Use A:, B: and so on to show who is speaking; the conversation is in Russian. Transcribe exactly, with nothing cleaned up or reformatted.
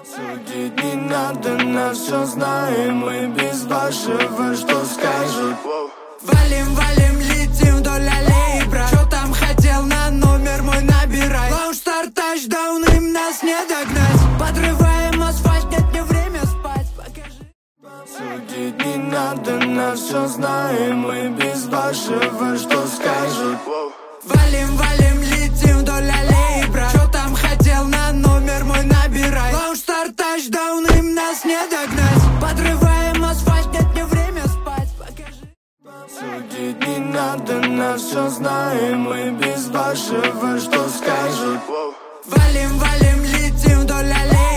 A: Судить не надо, нас все знаем. Мы без вашего, что скажут?
B: Валим, валим, летим вдоль аллеи, брат. Чё там хотел, на номер мой набирай. Лаунж-стар, тачдаун, им нас не догнать. Подрываем асфальт, нет, не время спать. Покажи.
A: Судить не надо, нас все знаем. Мы без вашего, что скажут?
B: Валим, валим, летим вдоль аллеи, брат. Чё там хотел, на номер мой набирай. Лаунж-стар, тачдаун, им нас не догнать. Подрываем асфальт, нет, не время спать. Покажи.
A: Судить не надо, нас все знаем. Мы без вашего, что скажут?